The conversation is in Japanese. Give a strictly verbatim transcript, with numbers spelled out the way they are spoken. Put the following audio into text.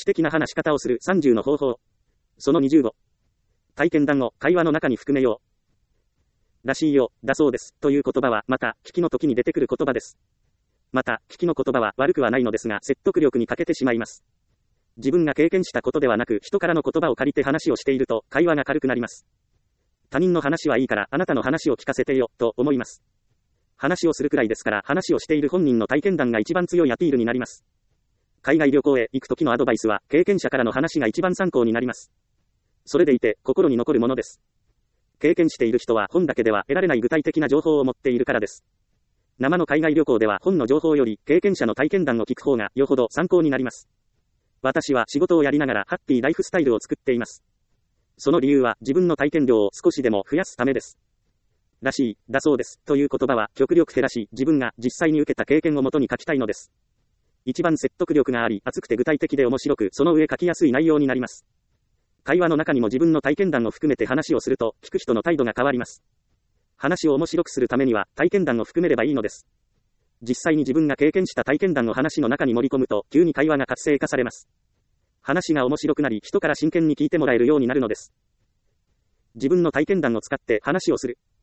知的な話し方をするさんじゅうの方法。そのにじゅうご。体験談を会話の中に含めよう。らしいよ、だそうです、という言葉はまた、聞きの時に出てくる言葉です。また、聞きの言葉は悪くはないのですが、説得力に欠けてしまいます。自分が経験したことではなく、人からの言葉を借りて話をしていると、会話が軽くなります。他人の話はいいから、あなたの話を聞かせてよ、と思います。話をするくらいですから、話をしている本人の体験談が一番強いアピールになります。海外旅行へ行く時のアドバイスは、経験者からの話が一番参考になります。それでいて、心に残るものです。経験している人は本だけでは得られない具体的な情報を持っているからです。生の海外旅行では本の情報より経験者の体験談を聞く方がよほど参考になります。私は仕事をやりながらハッピーライフスタイルを作っています。その理由は自分の体験量を少しでも増やすためです。らしい、だそうです、という言葉は極力減らし、自分が実際に受けた経験をもとに書きたいのです。一番説得力があり、熱くて具体的で面白く、その上書きやすい内容になります。会話の中にも自分の体験談を含めて話をすると、聞く人の態度が変わります。話を面白くするためには、体験談を含めればいいのです。実際に自分が経験した体験談を話の中に盛り込むと、急に会話が活性化されます。話が面白くなり、人から真剣に聞いてもらえるようになるのです。自分の体験談を使って話をする。